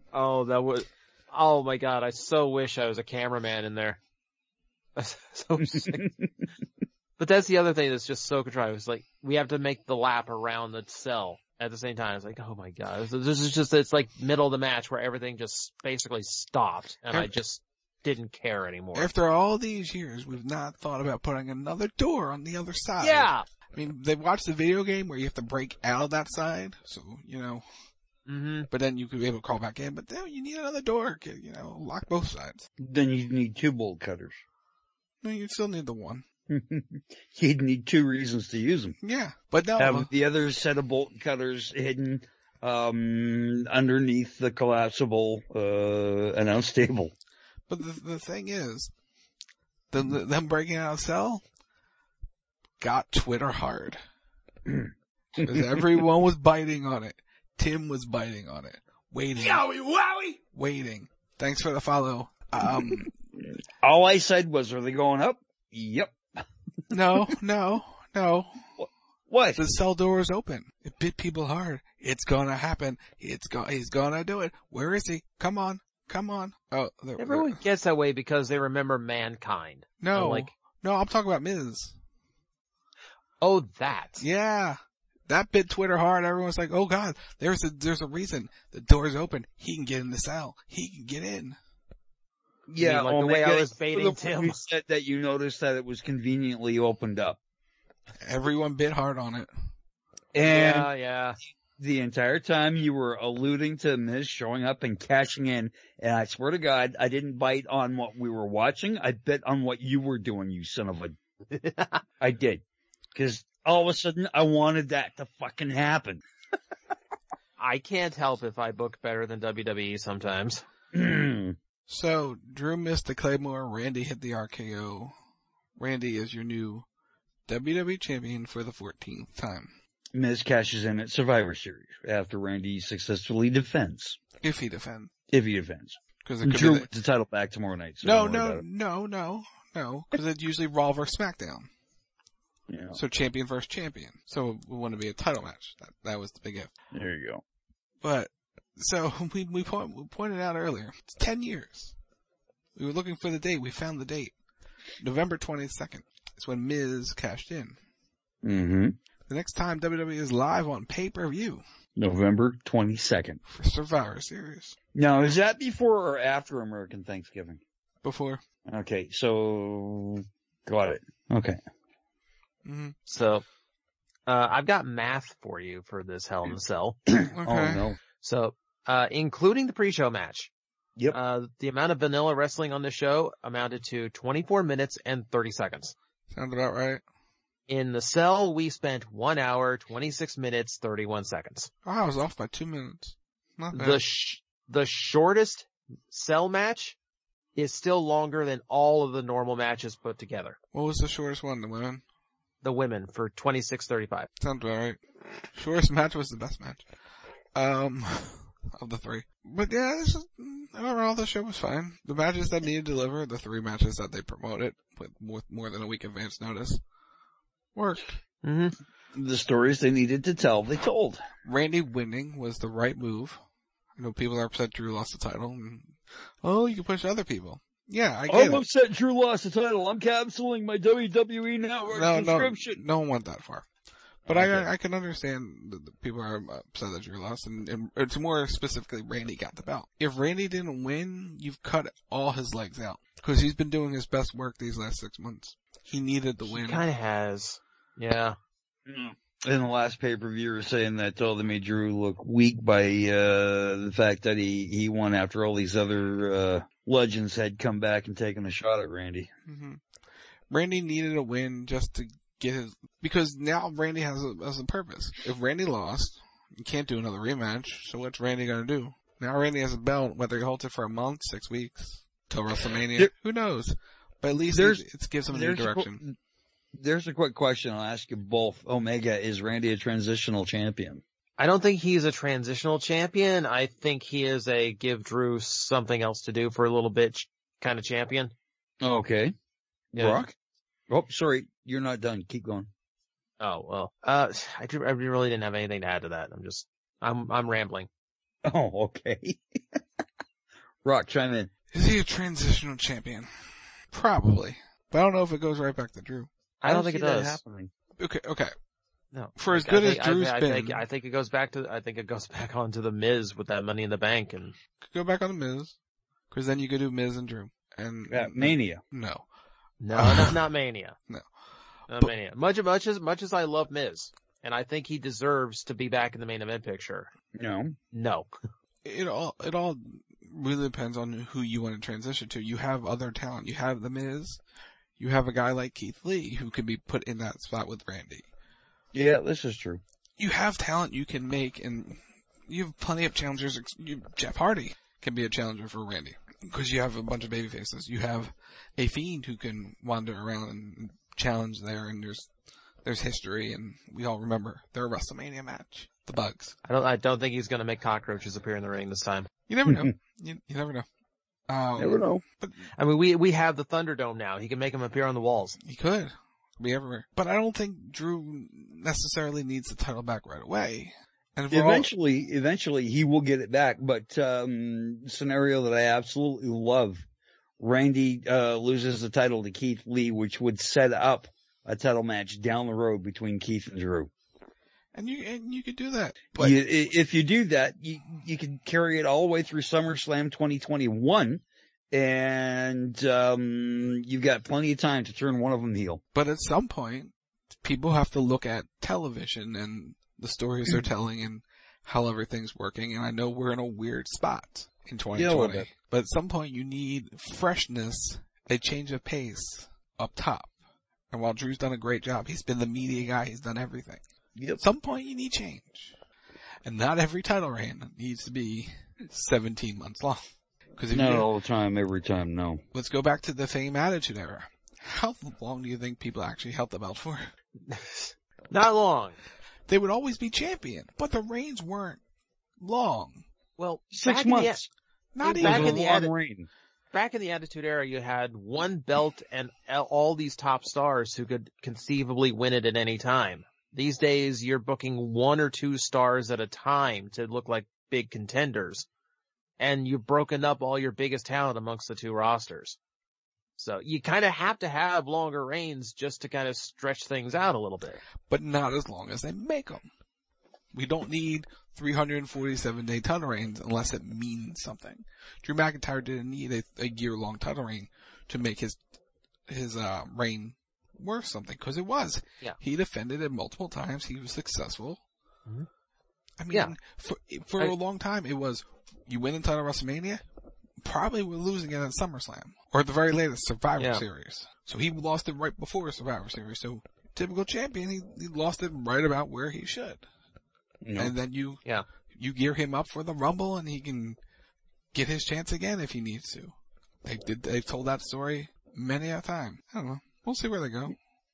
Oh my God, I so wish I was a cameraman in there. So sick. But that's the other thing that's just so contrived. It's like, we have to make the lap around the cell at the same time. It's like, oh my God. This is just, it's like middle of the match where everything just basically stopped and I just didn't care anymore. After all these years, we've not thought about putting another door on the other side. Yeah! I mean, they've watched the video game where you have to break out of that side, so, but then you could be able to crawl back in, but then you need another door, lock both sides. Then you'd need 2 bolt cutters. No, you'd still need the one. You'd need 2 reasons to use them. Yeah, but no. Have the other set of bolt cutters hidden, underneath the collapsible, announce table. But the thing is, them breaking out of cell got Twitter hard. Because everyone was biting on it. Tim was biting on it. Waiting. Yowie wowie! Waiting. Thanks for the follow. All I said was, are they going up? Yep. No. What? The cell door is open. It bit people hard. It's gonna happen. He's gonna do it. Where is he? Come on. Oh, everyone gets that way because they remember Mankind. No, I'm talking about Miz. Oh, that. Yeah. That bit Twitter hard. Everyone's like, oh God, there's a reason. The door's open. He can get in the cell. He can get in. Yeah, like the way I was baiting Tim. You said that you noticed that it was conveniently opened up. Everyone bit hard on it. And yeah. The entire time you were alluding to Miz showing up and cashing in, and I swear to God, I didn't bite on what we were watching. I bit on what you were doing, you son of a... I did. Because all of a sudden, I wanted that to fucking happen. I can't help if I book better than WWE sometimes. So, Drew missed the Claymore, Randy hit the RKO. Randy is your new WWE champion for the 14th time. Miz cashes in at Survivor Series after Randy successfully defends. If he defends. Because Drew wins the title back tomorrow night. So no. Because it's usually Raw versus SmackDown. Yeah. So champion versus champion. So it wouldn't be a title match. That was the big if. There you go. But, so we pointed out earlier, it's 10 years. We were looking for the date. We found the date. November 22nd. It's when Miz cashed in. Mm-hmm. The next time WWE is live on pay-per-view. November 22nd. For Survivor Series. Now, is that before or after American Thanksgiving? Before. Okay, so, got it. Okay. Mm-hmm. So, I've got math for you for this Hell in a Cell. Okay. Oh no. So, including the pre-show match. Yep. The amount of vanilla wrestling on the show amounted to 24 minutes and 30 seconds. Sounds about right. In the cell, we spent 1 hour, 26 minutes, 31 seconds. Oh, I was off by 2 minutes. Not bad. The shortest cell match is still longer than all of the normal matches put together. What was the shortest one, the women? The women for 26:35. Sounds about right. Shortest match was the best match. Of the 3. But yeah, overall the show was fine. The matches that needed to deliver, the 3 matches that they promoted with more than a week advance notice, worked. Mm-hmm. The stories they needed to tell, they told. Randy winning was the right move. I know people are upset Drew lost the title. And, you can push other people. Yeah, I get it. I'm upset Drew lost the title. I'm canceling my WWE Network subscription. No one went that far. But okay. I can understand that people are upset that Drew lost, and it's more specifically Randy got the belt. If Randy didn't win, you've cut all his legs out. Because he's been doing his best work these last 6 months. He needed the win. He kind of has. Yeah. In the last pay-per-view, you were saying that they made Drew look weak by the fact that he won after all these other legends had come back and taken a shot at Randy. Mm-hmm. Randy needed a win just to get his, because now Randy has a purpose. If Randy lost, you can't do another rematch, so what's Randy gonna do? Now Randy has a belt, whether he holds it for a month, 6 weeks, till WrestleMania, who knows? But at least it gives him a new direction. There's a quick question I'll ask you both. Omega, is Randy a transitional champion? I don't think he's a transitional champion. I think he is a give Drew something else to do for a little bit kind of champion. Okay. Yeah. Brock? Oh, sorry. You're not done. Keep going. Oh, well. I really didn't have anything to add to that. I'm rambling. Oh, okay. Rock, chime in. Is he a transitional champion? Probably. But I don't know if it goes right back to Drew. I don't think it does. Happening. Okay. No. For as good as Drew's been. I think it goes back onto the Miz with that Money in the Bank and. Could go back on the Miz. Cause then you could do Miz and Drew. And. Mania. No. No, not Mania. No. Not Mania. Much as I love Miz, and I think he deserves to be back in the main event picture. No. It all really depends on who you want to transition to. You have other talent. You have the Miz. You have a guy like Keith Lee who can be put in that spot with Randy. Yeah, this is true. You have talent you can make, and you have plenty of challengers. Jeff Hardy can be a challenger for Randy because you have a bunch of baby faces. You have a Fiend who can wander around and challenge there, and there's history, and we all remember their WrestleMania match, the Bugs. I don't think he's going to make cockroaches appear in the ring this time. You never know. You never know. Never know. But, I mean, we have the Thunderdome now. He can make them appear on the walls. He could be everywhere, but I don't think Drew necessarily needs the title back right away. And eventually he will get it back. But scenario that I absolutely love: Randy loses the title to Keith Lee, which would set up a title match down the road between Keith and Drew. And you could do that. But if you do that, you can carry it all the way through SummerSlam 2021, and you've got plenty of time to turn one of them heel. But at some point, people have to look at television and the stories they're telling and how everything's working. And I know we're in a weird spot in 2020, but at some point you need freshness, a change of pace up top. And while Drew's done a great job, he's been the media guy, he's done everything. Yep. At some point you need change. And not every title reign needs to be 17 months long. Not all the time, every time, no. Let's go back to the Fame Attitude Era. How long do you think people actually held the belt for? Not long. They would always be champion, but the reigns weren't long. Well, 6 months. Not even a long reign. Back in the Attitude Era, you had one belt and all these top stars who could conceivably win it at any time. These days, you're booking 1 or 2 stars at a time to look like big contenders. And you've broken up all your biggest talent amongst the 2 rosters. So you kind of have to have longer reigns just to kind of stretch things out a little bit. But not as long as they make them. We don't need 347-day title reigns unless it means something. Drew McIntyre didn't need a year-long title reign to make his reign worth something, because it was. Yeah. He defended it multiple times. He was successful. Mm-hmm. I mean, for a long time, it was, you win the title at WrestleMania, probably we're losing it at SummerSlam, or at the very latest, Survivor Series. So he lost it right before Survivor Series. So typical champion, he lost it right about where he should. No. And then you gear him up for the Rumble, and he can get his chance again if he needs to. They've told that story many a time. I don't know. We'll see where they go.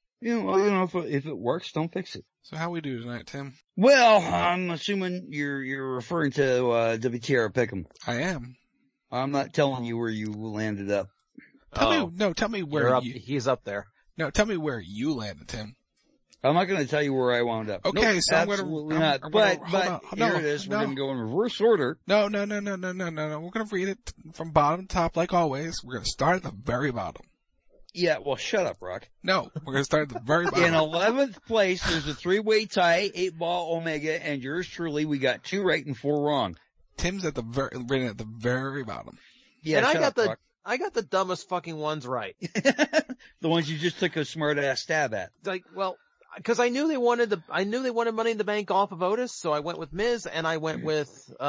If it works, don't fix it. So how we do tonight, Tim? Well, I'm assuming you're referring to WTR Pick'em. I am. I'm not telling you where you landed up. Tell me where he's up there. No, tell me where you landed, Tim. I'm not going to tell you where I wound up. Okay, nope, so absolutely not. But here it is. We're going to go in reverse order. No. We're going to read it from bottom to top like always. We're going to start at the very bottom. Yeah, well, shut up, Rock. No, we're going to start at the very bottom. In 11th place, there's a 3-way tie, 8-ball Omega, and yours truly, we got 2 right and 4 wrong. Tim's at the very bottom. Yeah, and I got the dumbest fucking ones right. The ones you just took a smart ass stab at. Like, well, because I knew they wanted Money in the Bank off of Otis, so I went with Miz, and I went with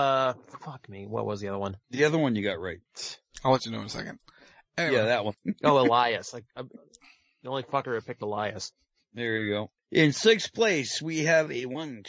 what was the other one? The other one you got right. I'll let you know in a second. Anyway. Yeah, that one. Elias. I'm the only fucker who picked Elias. There you go. In 6th place, we have a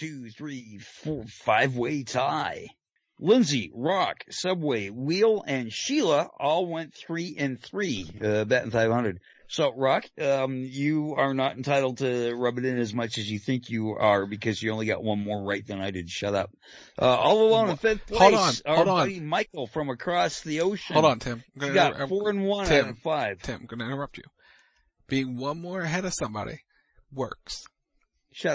5-way tie. Lindsay, Rock, Subway, Wheel, and Sheila all went 3 and 3, batting 500. So, Rock, you are not entitled to rub it in as much as you think you are because you only got one more right than I did. Shut up. All alone in 5th place, our buddy Michael from across the ocean. Hold on, Tim. He got 4 and 1 out of 5. Tim, I'm going to interrupt you. Being one more ahead of somebody works. Shut up.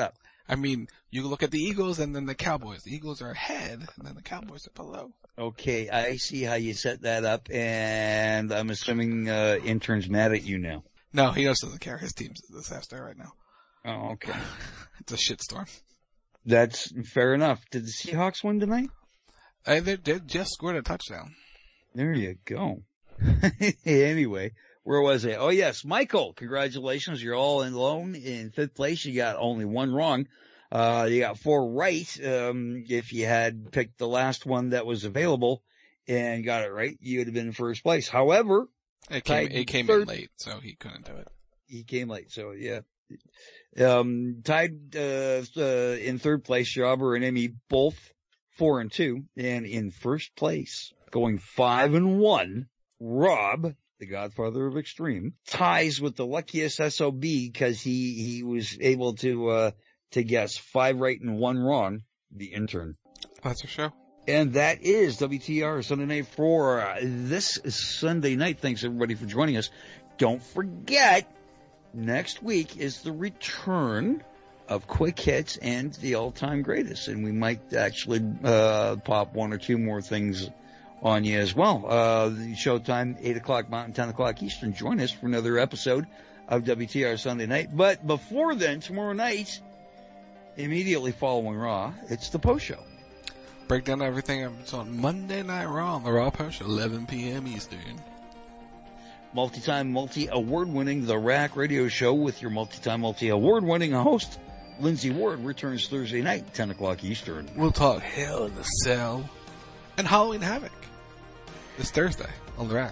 I mean, you look at the Eagles and then the Cowboys. The Eagles are ahead, and then the Cowboys are below. Okay, I see how you set that up, and I'm assuming intern's mad at you now. No, he just doesn't care. His team's a disaster right now. Oh, okay. It's a shitstorm. That's fair enough. Did the Seahawks win tonight? They just scored a touchdown. There you go. Anyway, where was I? Oh, yes, Michael, congratulations. You're all alone in 5th place. You got only one wrong. You got 4 right. If you had picked the last one that was available and got it right, you would have been in 1st place. However, it came in late, so he couldn't do it. He came late, so yeah. Tied in 3rd place, Jobber and Emmy both 4-2, and in 1st place, going 5-1, Rob, the Godfather of Extreme, ties with the luckiest SOB because he was able to guess 5 right and 1 wrong, the intern. That's your show. And that is WTR Sunday Night for this Sunday night. Thanks everybody for joining us. Don't forget, next week is the return of Quick Hits and the all-time greatest. And we might actually pop 1 or 2 more things on you as well. The showtime, 8 o'clock Mountain, 10 o'clock Eastern. Join us for another episode of WTR Sunday Night. But before then, tomorrow night, immediately following Raw, it's the post show. Break down everything. It's on Monday Night Raw on the Raw Post Show, 11 p.m. Eastern. Multi-time, multi-award-winning The Rack Radio Show with your multi-time, multi-award-winning host, Lindsay Ward, returns Thursday night, 10 o'clock Eastern. We'll talk Hell in the Cell and Halloween Havoc this Thursday on The Rack.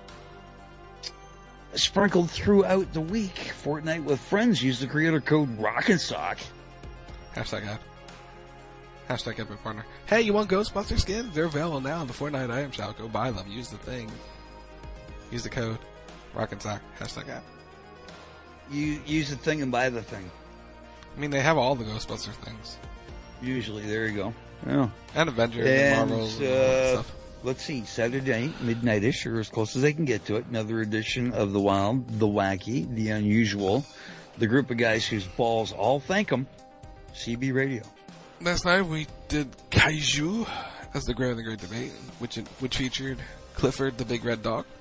Sprinkled throughout the week, Fortnite with Friends. Use the creator code ROCK'n'SOCK. Hashtag ad. Hashtag Epic Partner. Hey, you want Ghostbuster skins? They're available now in the Fortnite item shop. Go buy them. Use the thing. Use the code ROCK'n'SOCK. Hashtag ad. You use the thing and buy the thing. I mean, they have all the Ghostbuster things. Usually, there you go. Yeah. And Avengers and Marvels and all that stuff. Let's see, Saturday, midnight-ish, or as close as they can get to it, another edition of The Wild, The Wacky, The Unusual, the group of guys whose balls all thank them, CB Radio. Last night we did Kaiju as the Great and the Great Debate, which featured Clifford the Big Red Dog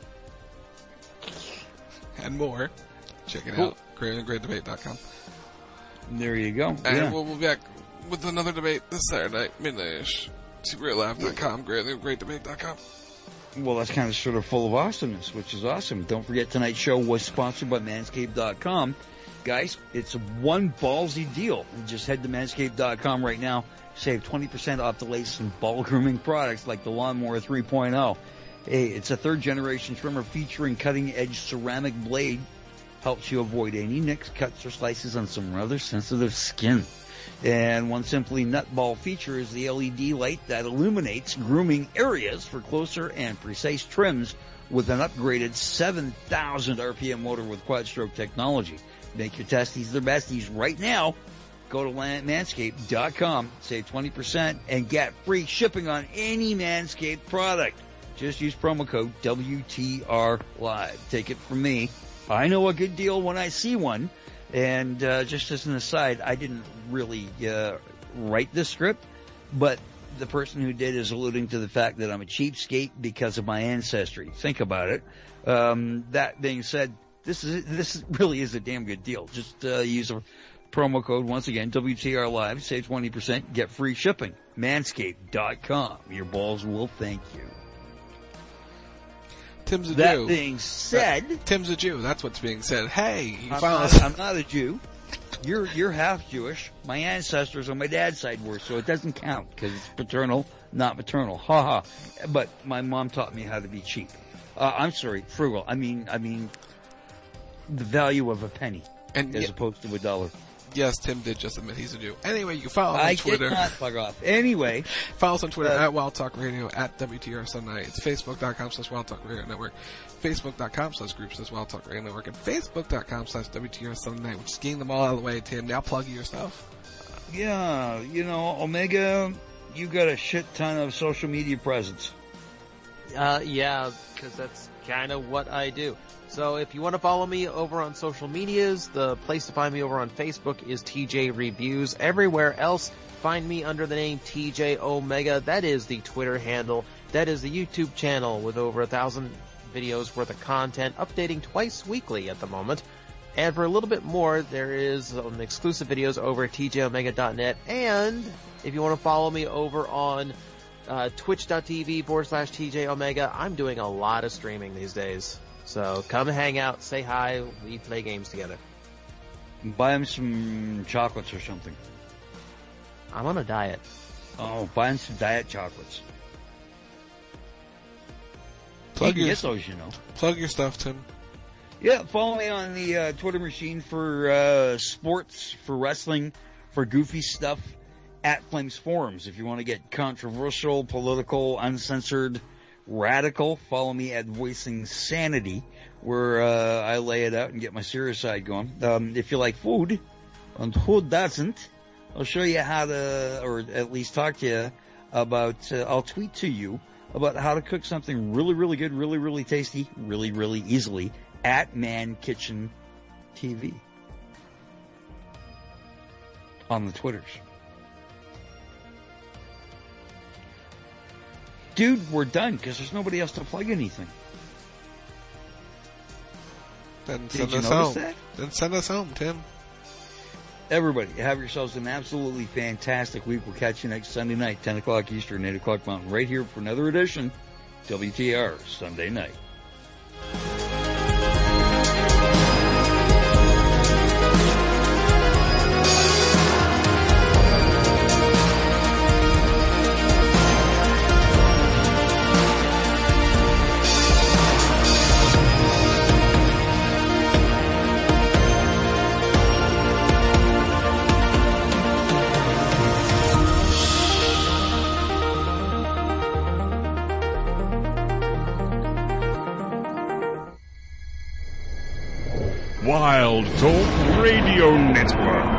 and more. Check it out, greatandgreatdebate.com. There you go. And we'll be back with another debate this Saturday, midnight-ish. SuperLab.com, greatandgreatdebate.com. Well, that's kind of sort of full of awesomeness, which is awesome. Don't forget, tonight's show was sponsored by Manscaped.com. Guys, it's one ballsy deal. Just head to Manscaped.com right now. Save 20% off the latest in ball grooming products like the Lawnmower 3.0. Hey, it's a 3rd-generation trimmer featuring cutting-edge ceramic blade. Helps you avoid any nicks, cuts, or slices on some rather sensitive skin. And one simply nutball feature is the LED light that illuminates grooming areas for closer and precise trims with an upgraded 7,000 RPM motor with quad-stroke technology. Make your testes their besties right now. Go to Manscaped.com, save 20%, and get free shipping on any Manscaped product. Just use promo code WTR Live. Take it from me. I know a good deal when I see one. And just as an aside, I didn't really write this script, but the person who did is alluding to the fact that I'm a cheapskate because of my ancestry. Think about it. That being said, this really is a damn good deal. Just use a promo code, once again, WTR Live, save 20%, get free shipping. Manscaped.com. Your balls will thank you. Tim's a That Jew. being said, Tim's a Jew. That's what's being said. Hey, I'm not a Jew. You're half Jewish. My ancestors on my dad's side were, so it doesn't count because it's paternal, not maternal. Ha ha. But my mom taught me how to be cheap. I'm sorry, frugal. I mean the value of a penny as opposed to a dollar. Yes, Tim did just admit he's a Jew. Anyway, you follow us on Twitter. I did not fuck off. Anyway. Follow us on Twitter at Wild Talk Radio, at WTR Sunday. It's Facebook.com/Wild Talk Radio Network, Facebook.com/groups/Wild Talk Radio Network, and Facebook.com/WTR Sunday. We're just getting them all out of the way, Tim. Now plug yourself. Yeah, Omega, you got a shit ton of social media presence. Yeah, because that's kind of what I do. So if you want to follow me over on social medias, the place to find me over on Facebook is TJ Reviews. Everywhere else, find me under the name TJ Omega. That is the Twitter handle. That is the YouTube channel with over 1,000 videos worth of content, updating twice weekly at the moment. And for a little bit more, there is some exclusive videos over at tjomega.net. And if you want to follow me over on twitch.tv/TJ Omega, I'm doing a lot of streaming these days. So come hang out, say hi, we play games together. Buy him some chocolates or something. I'm on a diet. Oh, buy him some diet chocolates. Plug you can get those, you know. Plug your stuff, Tim. Yeah, follow me on the Twitter machine for sports, for wrestling, for goofy stuff at Flames Forums. If you want to get controversial, political, uncensored, radical, follow me at Voicing Sanity, where I lay it out and get my serious side going. If you like food, and who doesn't, I'll show you how to, or at least talk to you about, I'll tweet to you about how to cook something really, really good, really, really tasty, really, really easily at Man Kitchen TV on the Twitters. Dude, we're done because there's nobody else to plug anything. Then send us home. Then send us home, Tim. Everybody, have yourselves an absolutely fantastic week. We'll catch you next Sunday night, 10 o'clock Eastern, 8 o'clock Mountain, right here for another edition WTR Sunday Night. Wild Talk Radio Network.